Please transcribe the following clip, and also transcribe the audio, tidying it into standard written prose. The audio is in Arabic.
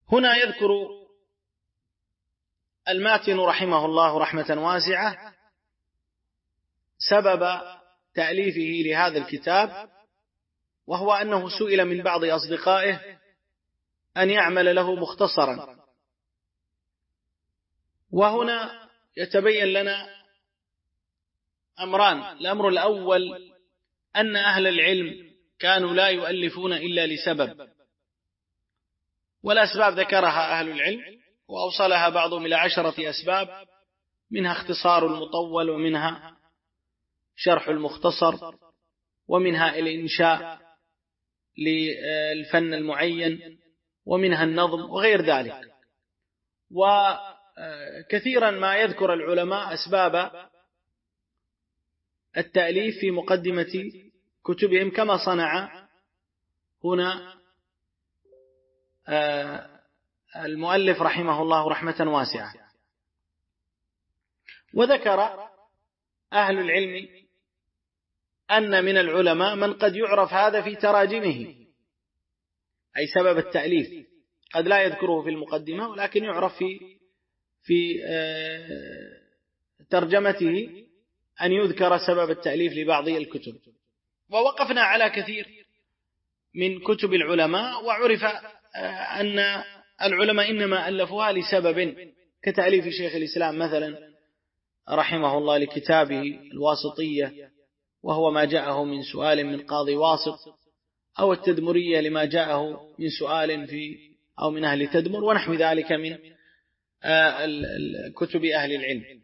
هنا يذكر الماتن رحمه الله رحمة واسعة سبب تأليفه لهذا الكتاب، وهو أنه سئل من بعض أصدقائه أن يعمل له مختصرا. وهنا يتبين لنا أمران: الأمر الأول أن أهل العلم كانوا لا يؤلفون إلا لسبب، والأسباب ذكرها أهل العلم وأوصلها بعضهم إلى 10 أسباب، منها اختصار المطول، ومنها شرح المختصر، ومنها الإنشاء للفن المعين، ومنها النظم وغير ذلك. وكثيرا ما يذكر العلماء أسباب التأليف في مقدمة كتبهم، كما صنع هنا المؤلف رحمه الله رحمة واسعة. وذكر أهل العلم أن من العلماء من قد يعرف هذا في تراجمه، أي سبب التأليف قد لا يذكره في المقدمة، ولكن يعرف في ترجمته أن يذكر سبب التأليف لبعض الكتب. ووقفنا على كثير من كتب العلماء، وعرف أن العلماء إنما ألفوها لسبب، كتأليف شيخ الإسلام مثلا رحمه الله لكتابه الواسطية، وهو ما جاءه من سؤال من قاضي واسط، أو التدمرية لما جاءه من سؤال أو من أهل تدمر، ونحو ذلك من كتب أهل العلم.